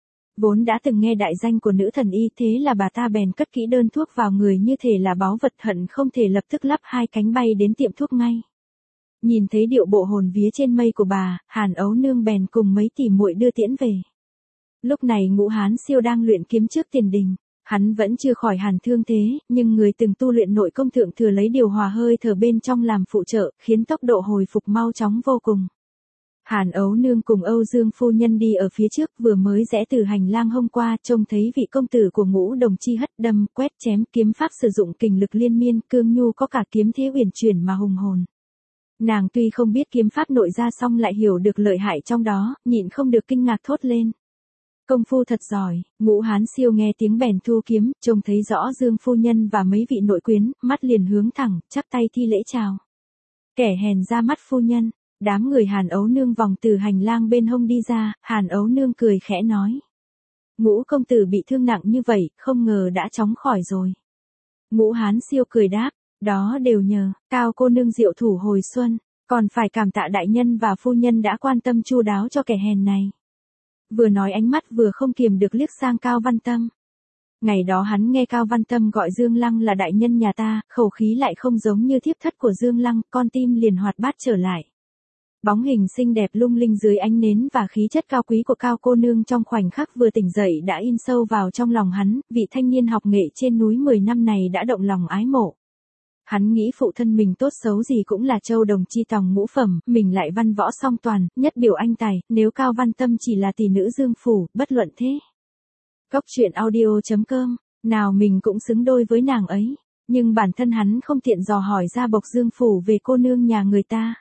Speaker 1: Vốn đã từng nghe đại danh của nữ thần y, thế là bà ta bèn cất kỹ đơn thuốc vào người như thể là báu vật, hận không thể lập tức lắp hai cánh bay đến tiệm thuốc ngay. Nhìn thấy điệu bộ hồn vía trên mây của bà, Hàn Ấu Nương bèn cùng mấy tỷ muội đưa tiễn về. Lúc này Ngũ Hán Siêu đang luyện kiếm trước tiền đình. Hắn vẫn chưa khỏi hàn thương thế, nhưng người từng tu luyện nội công thượng thừa lấy điều hòa hơi thở bên trong làm phụ trợ, khiến tốc độ hồi phục mau chóng vô cùng. Hàn Ấu Nương cùng Âu Dương phu nhân đi ở phía trước, vừa mới rẽ từ hành lang hôm qua, trông thấy vị công tử của Ngũ đồng chi hất đâm, quét chém, kiếm pháp sử dụng kình lực liên miên, cương nhu có cả kiếm thế uyển chuyển mà hùng hồn. Nàng tuy không biết kiếm pháp nội gia song lại hiểu được lợi hại trong đó, nhịn không được kinh ngạc thốt lên. Công phu thật giỏi. Ngũ Hán Siêu nghe tiếng bèn thu kiếm, trông thấy rõ Dương phu nhân và mấy vị nội quyến, mắt liền hướng thẳng, chắp tay thi lễ chào. Kẻ hèn ra mắt phu nhân. Đám người Hàn Ấu Nương vòng từ hành lang bên hông đi ra, Hàn Ấu Nương cười khẽ nói. Ngũ công tử bị thương nặng như vậy, không ngờ đã chóng khỏi rồi. Ngũ Hán Siêu cười đáp, đó đều nhờ Cao cô nương diệu thủ hồi xuân, còn phải cảm tạ đại nhân và phu nhân đã quan tâm chu đáo cho kẻ hèn này. Vừa nói ánh mắt vừa không kiềm được liếc sang Cao Văn Tâm. Ngày đó hắn nghe Cao Văn Tâm gọi Dương Lăng là đại nhân nhà ta, khẩu khí lại không giống như thiếp thất của Dương Lăng, con tim liền hoạt bát trở lại. Bóng hình xinh đẹp lung linh dưới ánh nến và khí chất cao quý của Cao cô nương trong khoảnh khắc vừa tỉnh dậy đã in sâu vào trong lòng hắn, vị thanh niên học nghệ trên núi 10 năm này đã động lòng ái mộ. Hắn nghĩ phụ thân mình tốt xấu gì cũng là châu đồng chi tòng ngũ phẩm, mình lại văn võ song toàn, nhất biểu anh tài, nếu Cao Văn Tâm chỉ là tỷ nữ Dương phủ, bất luận thế. Cốc truyện audio.com, nào mình cũng xứng đôi với nàng ấy, nhưng bản thân hắn không tiện dò hỏi ra bộc Dương phủ về cô nương nhà người ta.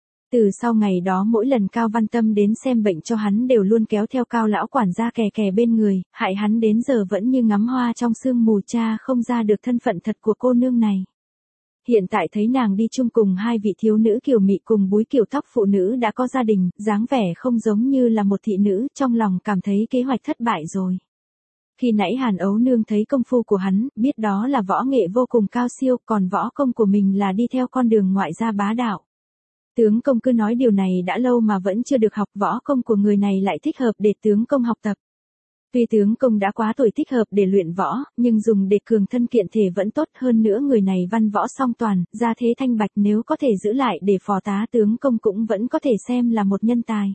Speaker 1: Từ sau ngày đó mỗi lần Cao Văn Tâm đến xem bệnh cho hắn đều luôn kéo theo Cao lão quản gia kè kè bên người, hại hắn đến giờ vẫn như ngắm hoa trong sương mù, cha không ra được thân phận thật của cô nương này. Hiện tại thấy nàng đi chung cùng hai vị thiếu nữ kiều mị cùng búi kiểu tóc phụ nữ đã có gia đình, dáng vẻ không giống như là một thị nữ, trong lòng cảm thấy kế hoạch thất bại rồi. Khi nãy Hàn Ấu Nương thấy công phu của hắn, biết đó là võ nghệ vô cùng cao siêu, còn võ công của mình là đi theo con đường ngoại gia bá đạo. Tướng công cứ nói điều này đã lâu mà vẫn chưa được học, võ công của người này lại thích hợp để tướng công học tập. Tuy tướng công đã quá tuổi thích hợp để luyện võ, nhưng dùng để cường thân kiện thể vẫn tốt, hơn nữa người này văn võ song toàn, gia thế thanh bạch, nếu có thể giữ lại để phò tá tướng công cũng vẫn có thể xem là một nhân tài.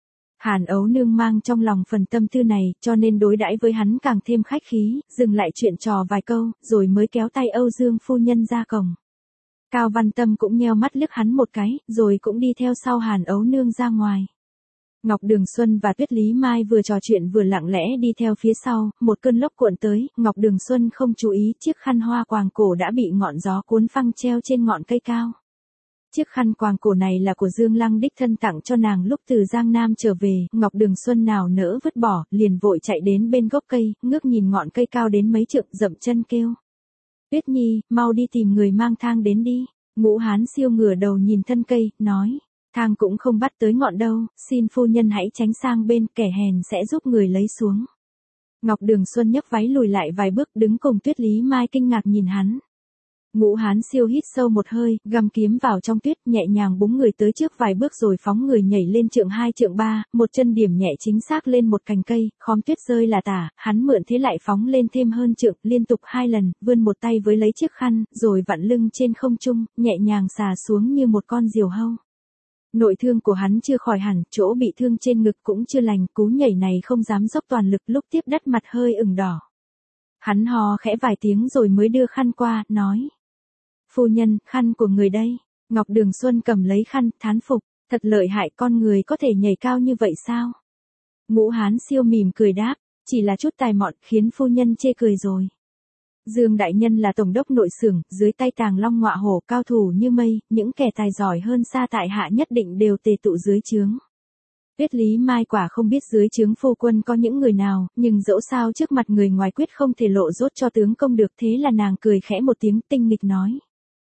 Speaker 1: Hàn Ấu Nương mang trong lòng phần tâm tư này, cho nên đối đãi với hắn càng thêm khách khí, dừng lại chuyện trò vài câu, rồi mới kéo tay Âu Dương phu nhân ra cổng. Cao Văn Tâm cũng nheo mắt liếc hắn một cái, rồi cũng đi theo sau Hàn Ấu Nương ra ngoài. Ngọc Đường Xuân và Tuyết Lý Mai vừa trò chuyện vừa lặng lẽ đi theo phía sau, một cơn lốc cuộn tới, Ngọc Đường Xuân không chú ý, chiếc khăn hoa quàng cổ đã bị ngọn gió cuốn phăng treo trên ngọn cây cao. Chiếc khăn quàng cổ này là của Dương Lăng đích thân tặng cho nàng lúc từ Giang Nam trở về, Ngọc Đường Xuân nào nỡ vứt bỏ, liền vội chạy đến bên gốc cây, ngước nhìn ngọn cây cao đến mấy trượng, dậm chân kêu. Tuyết Nhi, mau đi tìm người mang thang đến đi. Ngũ Hán Siêu ngửa đầu nhìn thân cây, nói, thang cũng không bắt tới ngọn đâu, xin phu nhân hãy tránh sang bên, kẻ hèn sẽ giúp người lấy xuống. Ngọc Đường Xuân nhấc váy lùi lại vài bước, đứng cùng Tuyết Lý Mai kinh ngạc nhìn hắn. Ngũ Hán Siêu hít sâu một hơi, găm kiếm vào trong tuyết, nhẹ nhàng búng người tới trước vài bước rồi phóng người nhảy lên trượng 2 trượng 3, một chân điểm nhẹ chính xác lên một cành cây, khóm tuyết rơi là tả, hắn mượn thế lại phóng lên thêm hơn trượng, liên tục 2 lần, vươn một tay với lấy chiếc khăn, rồi vặn lưng trên không trung, nhẹ nhàng xà xuống như một con diều hâu. Nội thương của hắn chưa khỏi hẳn, chỗ bị thương trên ngực cũng chưa lành, cú nhảy này không dám dốc toàn lực, lúc tiếp đất mặt hơi ửng đỏ. Hắn hò khẽ vài tiếng rồi mới đưa khăn qua, nói. Phu nhân, khăn của người đây. Ngọc Đường Xuân cầm lấy khăn, thán phục, thật lợi hại, con người có thể nhảy cao như vậy sao? Ngũ Hán Siêu mỉm cười đáp, chỉ là chút tài mọn khiến phu nhân chê cười rồi. Dương đại nhân là tổng đốc nội xưởng, dưới tay Tàng Long Ngọa Hổ, cao thủ như mây, những kẻ tài giỏi hơn xa tại hạ nhất định đều tề tụ dưới trướng. Tuyết Lý Mai quả không biết dưới trướng phu quân có những người nào, nhưng dẫu sao trước mặt người ngoài quyết không thể lộ dốt cho tướng công được, thế là nàng cười khẽ một tiếng, tinh nghịch nói.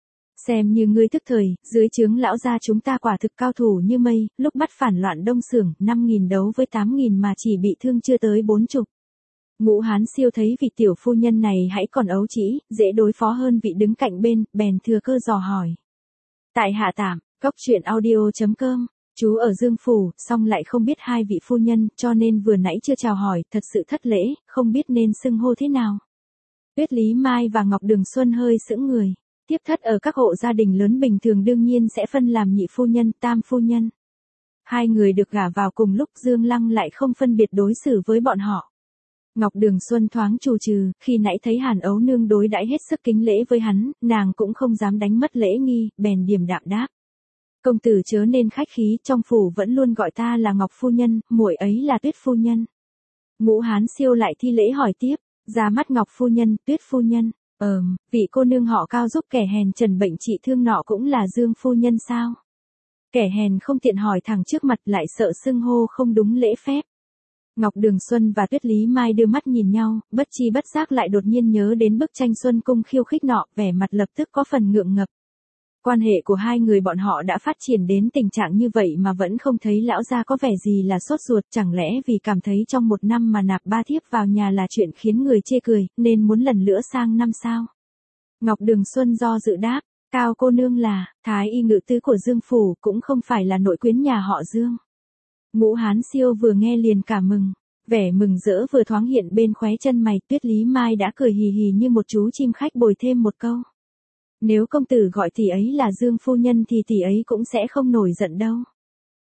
Speaker 1: Xem như ngươi thức thời, dưới trướng lão gia chúng ta quả thực cao thủ như mây, lúc bắt phản loạn Đông Xưởng, 5.000 đấu với 8.000 mà chỉ bị thương chưa tới 40. Ngũ Hán Siêu thấy vị tiểu phu nhân này hãy còn ấu trĩ, dễ đối phó hơn vị đứng cạnh bên, bèn thừa cơ dò hỏi. Tại hạ tạm, cốc truyện audio.com, chú ở Dương Phủ, song lại không biết hai vị phu nhân, cho nên vừa nãy chưa chào hỏi, thật sự thất lễ, không biết nên xưng hô thế nào. Tuyết Lý Mai và Ngọc Đường Xuân hơi sững người. Tiếp thất ở các hộ gia đình lớn bình thường đương nhiên sẽ phân làm nhị phu nhân, tam phu nhân. Hai người được gả vào cùng lúc, Dương Lăng lại không phân biệt đối xử với bọn họ. Ngọc Đường Xuân thoáng trù trừ, khi nãy thấy Hàn Ấu Nương đối đãi hết sức kính lễ với hắn, nàng cũng không dám đánh mất lễ nghi, bèn điềm đạm đáp. Công tử chớ nên khách khí, trong phủ vẫn luôn gọi ta là Ngọc phu nhân, muội ấy là Tuyết phu nhân. Ngũ Hán Siêu lại thi lễ hỏi tiếp, ra mắt Ngọc phu nhân, Tuyết phu nhân. Vị cô nương họ Cao giúp kẻ hèn trần bệnh trị thương nọ cũng là Dương phu nhân sao? Kẻ hèn không tiện hỏi thẳng trước mặt, lại sợ xưng hô không đúng lễ phép. Ngọc Đường Xuân và Tuyết Lý Mai đưa mắt nhìn nhau, bất chi bất giác lại đột nhiên nhớ đến bức tranh Xuân Cung khiêu khích nọ, vẻ mặt lập tức có phần ngượng ngập. Quan hệ của hai người bọn họ đã phát triển đến tình trạng như vậy mà vẫn không thấy lão gia có vẻ gì là sốt ruột, chẳng lẽ vì cảm thấy trong một năm mà nạp 3 thiếp vào nhà là chuyện khiến người chê cười, nên muốn lần nữa sang năm sao? Ngọc Đường Xuân do dự đáp, Cao cô nương là thái y ngự tứ của Dương Phủ, cũng không phải là nội quyến nhà họ Dương. Ngũ Hán Siêu vừa nghe liền cả mừng, vẻ mừng rỡ vừa thoáng hiện bên khóe chân mày. Tuyết Lý Mai đã cười hì hì như một chú chim khách bồi thêm một câu. Nếu công tử gọi tỷ ấy là Dương phu nhân thì tỷ ấy cũng sẽ không nổi giận đâu.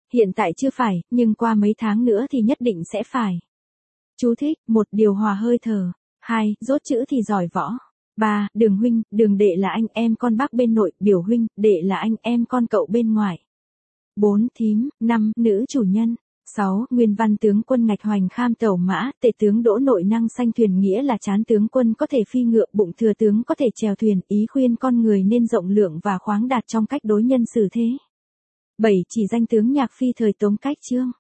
Speaker 1: Hiện tại chưa phải, nhưng qua mấy tháng nữa thì nhất định sẽ phải. Chú thích, 1. Điều hòa hơi thở. 2. Dốt chữ thì giỏi võ. 3. Đường huynh, đường đệ là anh em con bác bên nội, biểu huynh, đệ là anh em con cậu bên ngoài. 4. Thím. 5. Nữ chủ nhân. 6. Nguyên văn tướng quân ngạch hoành kham tẩu mã, tể tướng đỗ nội năng sanh thuyền nghĩa là chán tướng quân có thể phi ngựa, bụng thừa tướng có thể chèo thuyền, ý khuyên con người nên rộng lượng và khoáng đạt trong cách đối nhân xử thế. 7. Chỉ danh tướng nhạc phi thời Tống Cách Chương.